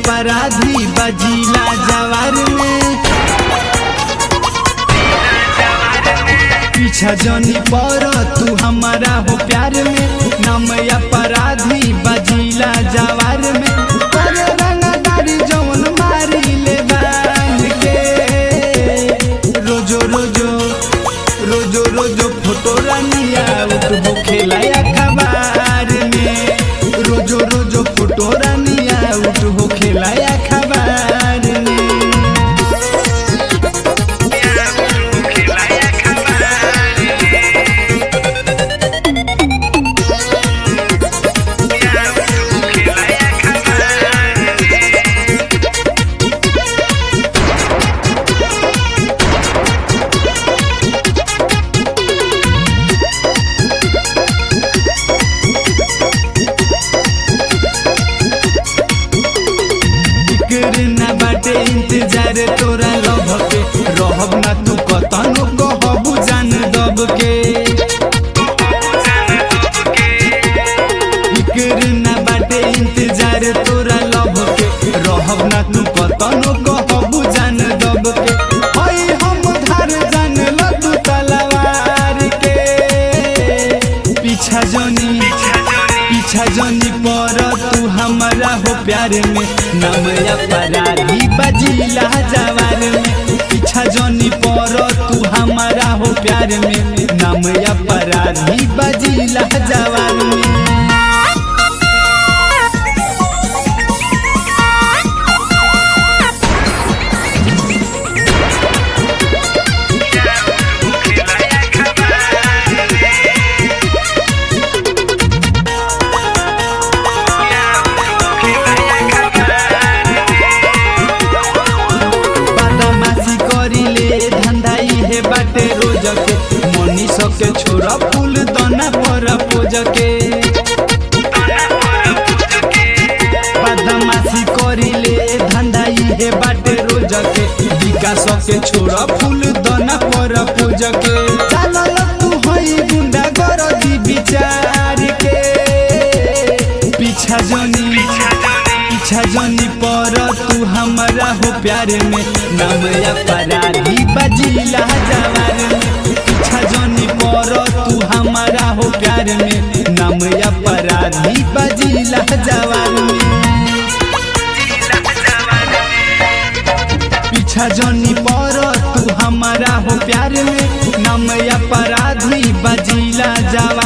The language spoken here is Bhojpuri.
अपराधी बजीला जवार में। पीछा जनी पर तू हमारा हो प्यार में, नाम अपराधी बजीला जवार में। करे रंगदारी जौन मारी ले बांध के, रोजो रोजो रोजो रोजो फोटो रानिया उठबो खेला अखबार में। रोजो रोजो फोटो रानिया उठबो खेला अखबार में। इंतजार तोरा लभ के रहब ना तू कतनो कहबू जान दब के। फिक्र ना बाटे इंतजार तोरा लभ के रहब ना तू कतनो कहबू जान दब के। हई हम धार जान ल तू तलवार के, पीछा जनी पर तू हमारा हो प्यार में, नाम अपराधी बजीला जवार में। पीछा जनी पर तू हमारा हो प्यार में, नाम अपराधी बजीला जवार में। बाटे रोज के मनी सके छोरा फूल दाना पर पोज के। बदमाशी करिले धंधाई हे बाटे रोज के, विकास के छोरा फूल दाना पर पोज के। चलल तू हई गुंडा गरदी विचार के, पीछा जनी पर तू हमारा हो प्यार में, नाम अपराधी बजीला जवार में। पीछा जनी पर तू हमारा हो प्यार में, नाम अपराधी बजीला जवार में। पीछा जनी पर तू हमारा हो प्यार में, नाम अपराधी बजीला जवार।